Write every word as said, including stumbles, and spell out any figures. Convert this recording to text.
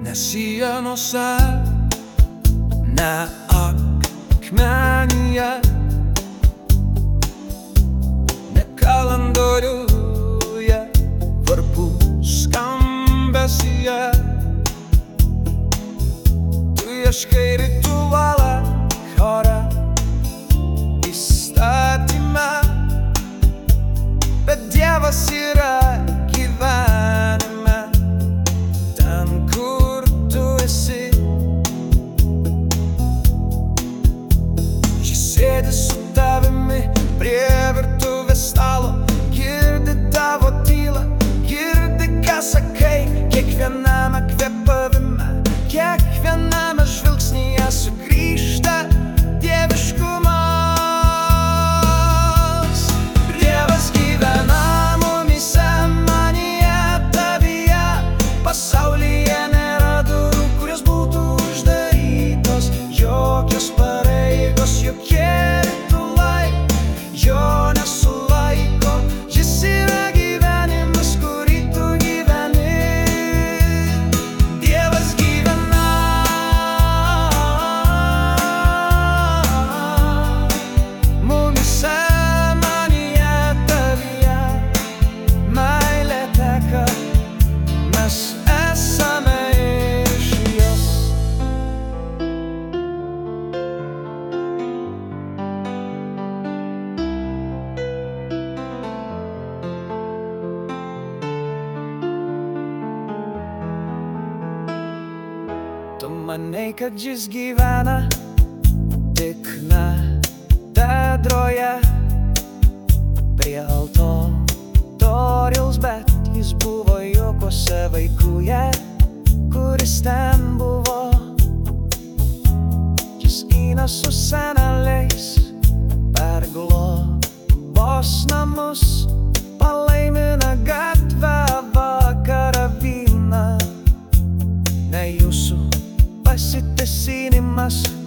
Ne sienose, ne akmenyje, ne kalendoriuje, varpų skambesyje. Tu ieškai ritualą chore, įstatyme, bet Dievas yra gyvenime, ten kur tu esi. Jis sėdi su tavimi prie virtuvės stalo, girdi tavo tylą, girdi ką sakai, kiekviename kvėpavime, kiekviename žvilgsnyje sugrįžta dieviškumas. Dievas gyvena mumyse, manyje, tavyje. Pasaulyje nėra durų, kurios būtų uždarytos, jokios pareigos, jokie ritualai jo nesulaiko. Jis yra gyvenimas, kurį tu gyveni. Dievas gyvena mumyse, manyje, tavyje. Meilė teka, mes esame iš jos. Tu manai, kad jis gyvena tik katedroje prie altoriaus, bet jis buvo juokuose vaikuje, kuris ten buvo. Jis eina su seneliais per globos namus, palaimina gatvę, vakarą, vyną. Ne jūsų pasitesinimas,